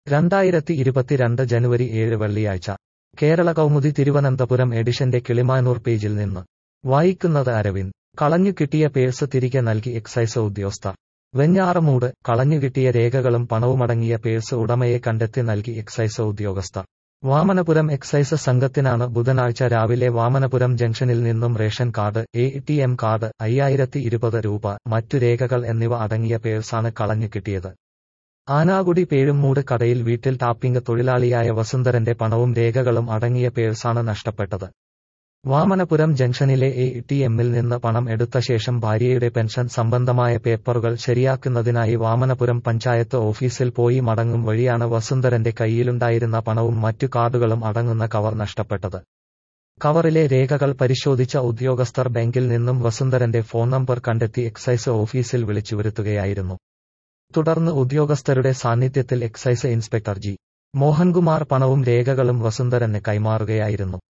2022 ജനുവരി 7 വെള്ളിയാഴ്ച കേരള കൗമുദി തിരുവനന്തപുരം എഡിഷന്റെ കിളിമാനൂർ പേജിൽ നിന്ന് വായിക്കുന്നത് അരവിന്ദ്. കളഞ്ഞുകിട്ടിയ പേഴ്സ് തിരികെ നൽകി എക്സൈസ് ഉദ്യോഗസ്ഥർ. വെഞ്ഞാറമൂട്. കളഞ്ഞുകിട്ടിയ രേഖകളും പണവുമടങ്ങിയ പേഴ്സ് ഉടമയെ കണ്ടെത്തി നൽകി എക്സൈസ് ഉദ്യോഗസ്ഥർ. വാമനപുരം എക്സൈസ് സംഘത്തിനാണ് ബുധനാഴ്ച രാവിലെ വാമനപുരം ജംഗ്ഷനിൽ നിന്നും റേഷൻ കാർഡ്, ATM കാർഡ്, 5020 രൂപ, മറ്റു രേഖകൾ എന്നിവ അടങ്ങിയ പേഴ്സാണ് കളഞ്ഞുകിട്ടിയത്. ആനാകുടി പേഴുമൂട് കടയിൽ വീട്ടിൽ ടാപ്പിംഗ് തൊഴിലാളിയായ വസുന്ധരന്റെ പണവും രേഖകളും അടങ്ങിയ പേഴ്സാണ് നഷ്ടപ്പെട്ടത്. വാമനപുരം ജംഗ്ഷനിലെ ATMൽ നിന്ന് പണം എടുത്ത ശേഷം ഭാര്യയുടെ പെൻഷൻ സംബന്ധമായ പേപ്പറുകൾ ശരിയാക്കുന്നതിനായി വാമനപുരം പഞ്ചായത്ത് ഓഫീസിൽ പോയി മടങ്ങും വഴിയാണ് വസുന്ധരന്റെ കയ്യിലുണ്ടായിരുന്ന പണവും മറ്റു കാർഡുകളും അടങ്ങുന്ന കവർ നഷ്ടപ്പെട്ടത്. കവറിലെ രേഖകൾ പരിശോധിച്ച ഉദ്യോഗസ്ഥർ ബാങ്കിൽ നിന്നും വസുന്ധരന്റെ ഫോൺ നമ്പർ കണ്ടെത്തി എക്സൈസ് ഓഫീസിൽ വിളിച്ചുവരുത്തുകയായിരുന്നു. തുടർന്ന് ഉദ്യോഗസ്ഥരുടെ സാന്നിധ്യത്തിൽ എക്സൈസ് ഇൻസ്പെക്ടർ G. മോഹൻകുമാർ പണവും രേഖകളും വസുന്ധരന് കൈമാറുകയായിരുന്നു.